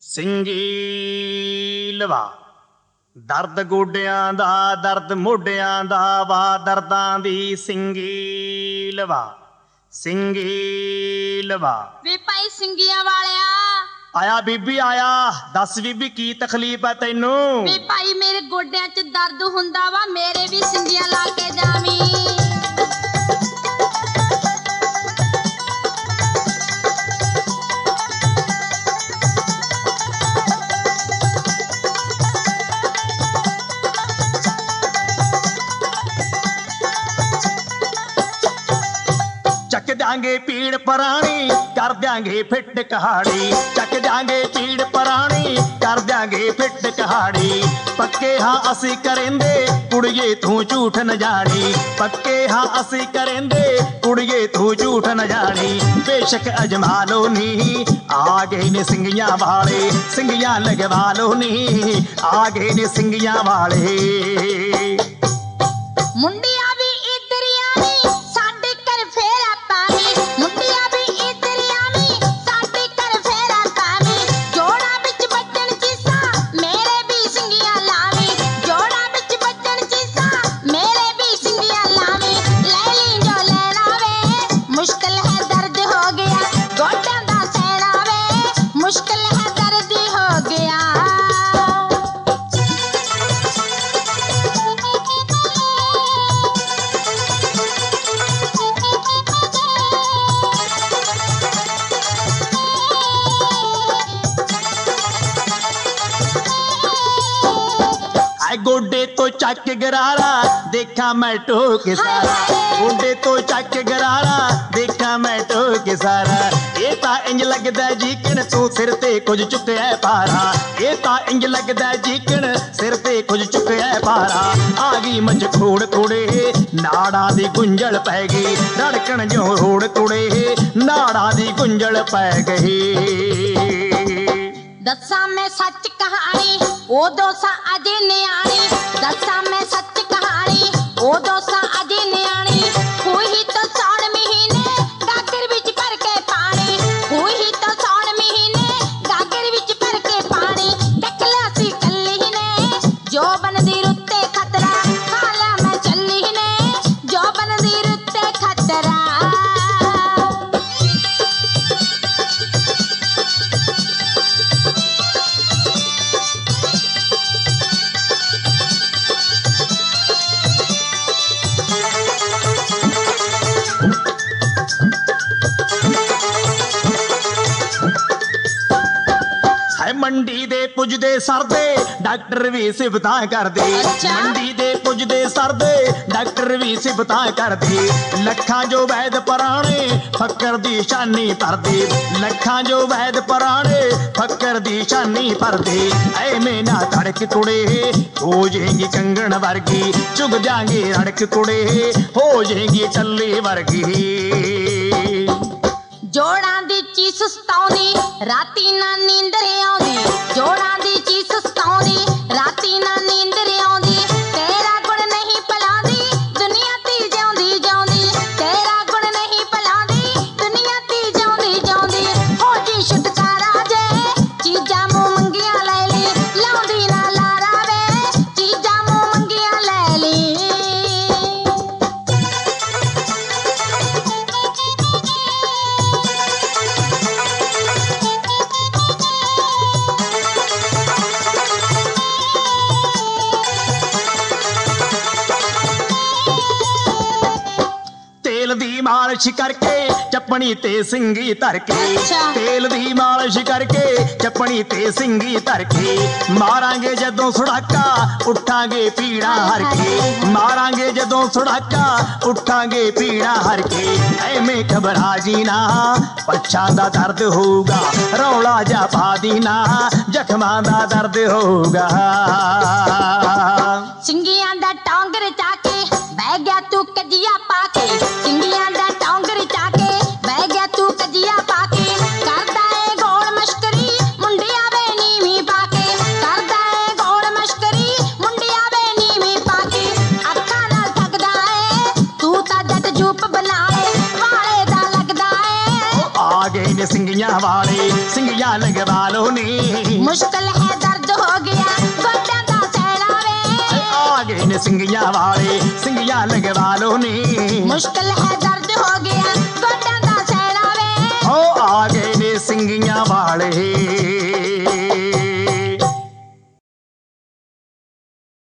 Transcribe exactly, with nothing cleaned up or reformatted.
ਸਿੰਗੀ ਲਵਾ ਦਰਦ ਗੋਡਿਆਂ ਦਾ ਦਰਦ ਮੋਢਿਆਂ ਦਾ ਵਾ ਦਰਦਾਂ ਦੀ ਸਿੰਗੀ ਲਵਾ ਸਿੰਗੀ ਲਵਾ ਵੇ ਭਾਈ ਸਿੰਗੀਆਂ ਵਾਲਿਆ ਆਇਆ ਬੀਬੀ ਆਇਆ ਦੱਸ ਬੀਬੀ ਕੀ ਤਕਲੀਫ ਹੈ ਤੈਨੂੰ ਵੇ ਭਾਈ ਮੇਰੇ ਗੋਡਿਆਂ 'ਚ ਦਰਦ ਹੁੰਦਾ ਵਾ ਮੇਰੇ ਵੀ ਸਿੰਗੀਆਂ ਲਾ ਕੇ ਜਾਵੀਂ ਚੱਕ ਦਿਆਂਗੇ ਪੀੜ ਪਰਾਣੀ ਕਰ ਦਿਆਂਗੇ ਫਿੱਟ ਕਹਾੜੀ ਚੱਕ ਦਿਆਂਗੇ ਪੀੜ ਪਰਾਣੀ ਕਰ ਦਿਆਂਗੇ ਫਿੱਟ ਕਹਾੜੀ ਪੱਕੇ ਹਾਂ ਅਸੀਂ ਕਰੇਂਦੇ ਕੁੜੀਏ ਤੂੰ ਝੂਠ ਨਾ ਜਾਣੀ ਪੱਕੇ ਹਾਂ ਅਸੀਂ ਕਰੇਂਦੇ ਕੁੜੀਏ ਤੂੰ ਝੂਠ ਨਾ ਜਾਣੀ ਬੇਸ਼ੱਕ ਅਜਮਾ ਲੋ ਨੀ ਆ ਗਏ ਨੇ ਸਿੰਗੀਆਂ ਵਾਲੇ ਸਿੰਗੀਆਂ ਲਗਵਾ ਲੋ ਨੀ ਆ ਗਏ ਨੇ ਸਿੰਗੀਆਂ ਵਾਲੇ ਮੁੰਡਿਆਂ ਵੀ ਇਧਰੀਆਂ ਵੀ ਸਾਡੇ ਘਰ ਫੇਰਾ ਪਾਵੀਂ ਮੁੰਡਿਆਂ ਵੀ ਇਧਰੀਆਂ ਵੀ ਸਾਡੇ ਘਰ ਫੇਰਾ ਪਾਵੀਂ ਜੋੜਾਂ ਵਿੱਚ ਵੱਜਣ ਚੀਸਾਂ ਮੇਰੇ ਵੀ ਸਿੰਗੀਆਂ ਲਾਵੀਂ ਜੋੜਾਂ ਵਿੱਚ ਵੱਜਣ ਚੀਸਾਂ ਮੇਰੇ ਵੀ ਸਿੰਗੀਆਂ ਲਾਵੀਂ ਲੈ ਲਈ ਜੋ ਲੈਣਾ ਵੇ ਮੁਸ਼ਕਿਲ ਹੈ ਦਰਦ ਹੋ ਗਿਆ ਗੋਡਿਆਂ ਦਾ ਸਹਿਣਾ ਵੇ ਮੁਸ਼ਕਿਲ ਹੈ ਦਰਦ ਹੋ ਗਿਆ ਗੋਡੇ ਤੋਂ ਚੱਕ ਗਰਾਰਾ ਦੇਖਾਂ ਮੈਂ ਢੋਕ ਸਾਰਾ ਗੋਡੇ ਤੋਂ ਚੱਕ ਗਰਾਰਾ ਦੇਖਾਂ ਮੈਂ ਢੋਕ ਸਾਰਾ ਇਹ ਤਾਂ ਇੰਜ ਲੱਗਦਾ ਜੀਕਣ ਤੂੰ ਸਿਰ ਤੇ ਕੁਝ ਚੁੱਕਿਆ ਭਾਰਾ ਇਹ ਤਾਂ ਇੰਜ ਲੱਗਦਾ ਜੀਕਣ ਸਿਰ ਤੇ ਕੁਝ ਚੁੱਕਿਆ ਭਾਰਾ ਆ ਗਈ ਮੱਝ ਖੋੜ ਕੁੜੇ ਨਾੜਾਂ ਦੀ ਗੁੰਝਲ ਪੈ ਗਈ ਧੜਕਣ ਜੋ ਰੋੜ ਕੁੜੇ ਨਾੜਾਂ ਦੀ ਗੁੰਝਲ ਪੈ ਗਈ ਦੱਸਾਂ ਮੈਂ ਸੱਚ ਕਹਾਣੀ ਉਦੋਂ ਸਾਂ ਅਜੇ ਨਿਆਣੀ ਦੱਸਾਂ ਮੈਂ ਸੱਚ ਕਹਾਣੀ ਉਦੋਂ ਸਾਂ ਅਜੇ ਨਿਆਣੀ ਖੂਹੀ ਤੋਂ ਸੌਣ ਮਹੀਨੇ ਗਾਗਰ ਵਿੱਚ ਭਰ ਕੇ ਪਾਣੀ ਖੂਹੀ ਤੋਂ ਸੌਣ ਮਹੀਨੇ ਗਾਗਰ ਵਿੱਚ ਭਰ ਕੇ ਪਾਣੀ ਦੇਖ ਲਿਆ ਸੀ ਕੱਲੀ ਨੇ ਜੋਬਨ ਦੀ ਰੁੱਤੇ ਖਤਰਾ ਹਾਲਾ ਮੈਂ ਚੱਲੀ ਨੇ ਜੋਬਨ ਦੀ ਰੁੱਤੇ ਖਤਰਾ ਮੰਡੀ ਦੇ ਪੁੱਜਦੇ ਸਰਦੇ ਡਾਕਟਰ ਵੀ ਸਿਫਤਾਂ ਕਰਦੇ ਮੰਡੀ ਦੇ ਪੁੱਜਦੇ ਸਰਦੇ ਡਾਕਟਰ ਵੀ ਸਿਫਤਾਂ ਕਰਦੇ ਲੱਖਾਂ ਜੋ ਵੈਦ ਪੁਰਾਣੇ ਫਕਰ ਦੀ ਸ਼ਾਨੀ ਭਰਦੇ ਲੱਖਾਂ ਜੋ ਵੈਦ ਪੁਰਾਣੇ ਫਕਰ ਦੀ ਸ਼ਾਨੀ ਭਰਦੇ ਐਵੇਂ ਨਾ ਧੜਕ ਕੁੜੇ ਹੋ ਜਾਏਗੀ ਕੰਗਣ ਵਰਗੀ ਚੁਗ ਜਾਗੇ ਰੜਕ ਕੁੜੇ ਹੋ ਜਾਏਗੀ ਟੱਲੇ ਵਰਗੀ ਜੋੜਾਂ ਦੀ ਚੀਸ ਸਤਾਉਂਦੀ ਰਾਤੀ ਨਾ ਨੀਂਦਰ ਆਉਂਦੀ ਜੋੜਾਂ ਦੀ ਚੀਸ ਸਤਾਉਂਦੀ ਰਾਤੀ ਨਾ ਨੀਂਦਰ ਆਉਂਦੀ ਤੇਰਾ ਗੁਣ ਨਹੀਂ ਭਲਾਉਂਦੀ ਦੁਨੀਆ ਤੀ ਜਿਉਂਦੀ ਜਿਉਂਦੀ ਤੇਰਾ ਗੁਣ ਨਹੀਂ ਭਲਾਉਂਦੀ ਦੁਨੀਆ ਤੀ ਜਿਉਂਦੀ ਜਿਉਂਦੀ ਹੋ ਜੀ ਛੁਟਕਾਰਾ ਜੇ ਚੀਜ਼ਾਂ ਮੂੰਹ ਮੰਗੀਆਂ ਲੈ ਲਈ ਲਾਉਂਦੀ ਨਾ ਲਾਰਾ ਵੇ ਚੀਜ਼ਾਂ ਮੂੰਹ ਮੰਗੀਆਂ ਲੈ ਲਈ ਤੇਲ ਦੀ ਮਾਲਿਸ਼ ਕਰਕੇ ਚੱਪਣੀ ਤੇ ਸਿੰਗੀ ਧਰ ਕੇ ਤੇਲ ਦੀ ਮਾਲਿਸ਼ ਕਰਕੇ ਚੱਪਣੀ ਤੇ ਸਿੰਗੀ ਧਰ ਕੇ ਮਾਰਾਂਗੇ ਜਦੋਂ ਸੁੜਾਕਾ ਉੱਠਾਂਗੇ ਪੀੜਾ ਹਰ ਕੇ ਮਾਰਾਂਗੇ ਜਦੋਂ ਸੁੜਾਕਾ ਉੱਠਾਂਗੇ ਪੀੜਾ ਹਰ ਕੇ ਐਵੇਂ ਘਬਰਾ ਜੀ ਨਾ ਪੱਛਾਂ ਦਾ ਦਰਦ ਹੋਊਗਾ ਰੌਲਾ ਜਾ ਪਾ ਦੀ ਨਾ ਜ਼ਖਮਾਂ ਦਾ ਦਰਦ ਹੋਊਗਾ ਸਿੰਗੀਆਂ ਦਾ ਟੌਂਗਰ ਚਾ ਕੇ ਬਹਿ ਗਿਆ ਤੂੰ ਕਜੀਆ ਪਾ ਕੇ ਸਿੰਗੀਆਂ ਦਾ ਟੌਂਗਰ ਚਾ ਕੇ ਬਹਿ ਗਿਆ ਤੂੰ ਕਜੀਆ ਪਾ ਕੇ ਕਰਦਾ ਏ ਗੋਲ ਮਸ਼ਕਰੀ ਮੁੰਡਿਆ ਵੇ ਨੀਵੀਂ ਪਾ ਕੇ ਕਰਦਾ ਏ ਗੋਲ ਮਸ਼ਕਰੀ ਮੁੰਡਿਆ ਵੇ ਨੀਵੀਂ ਪਾ ਕੇ ਅੱਖਾਂ ਨਾਲ ਠੱਗਦਾ ਏ ਤੂੰ ਤਾਂ ਜੱਟ ਜੂਪ ਬਣਾ ਲੈ ਵਾਲੇ ਦਾ ਲੱਗਦਾ ਏ ਆ ਗਏ ਨੇ ਸਿੰਗੀਆਂ ਵਾਲੇ ਸਿੰਗੀਆਂ ਸਿੰਗੀਆਂ ਲਗਵਾ ਲੋ ਨੀ ਮੁਸ਼ਕਲ ਹੈ ਦਰਦ ਹੋ ਗਿਆ ਗੋਡਿਆਂ ਦਾ ਸੈਲਾ ਵੇ ਆ ਗਏ ਨੇ ਸਿੰਗੀਆਂ ਵਾਲੇ ਸਿੰਗੀਆਂ ਲਗਵਾ ਲੋ ਨੀ ਮੁਸ਼ਕਲ ਹੈ